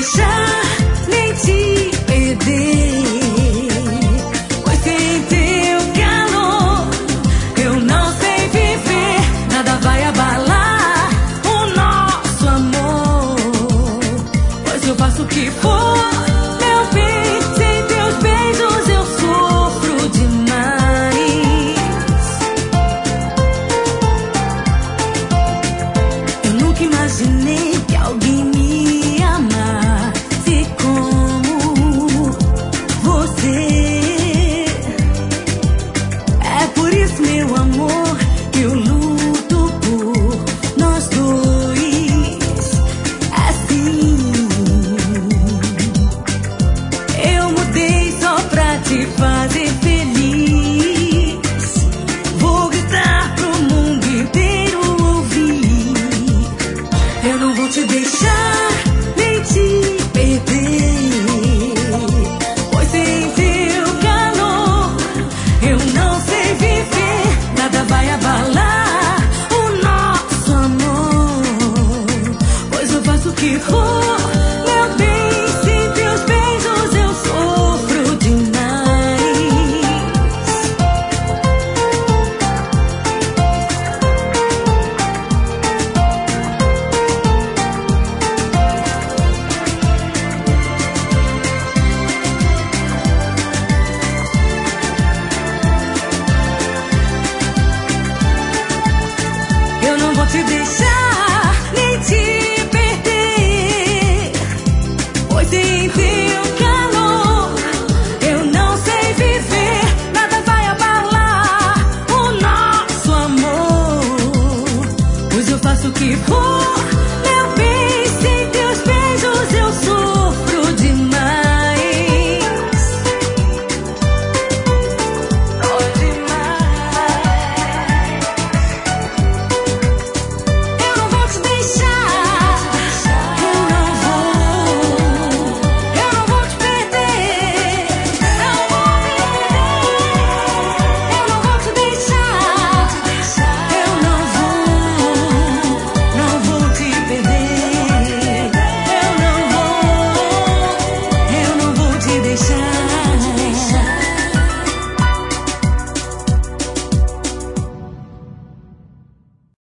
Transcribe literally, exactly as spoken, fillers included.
deixar nem te perder. Pois sem teu calor eu não sei viver. Nada vai abalar o nosso amor, pois eu faço o que for, meu bem. Sem teus beijos eu sofro demais. Eu nunca imaginei que alguém me amasse como você. É por isso, meu amor, que eu luto por nós dois. Assim, eu mudei só pra te fazer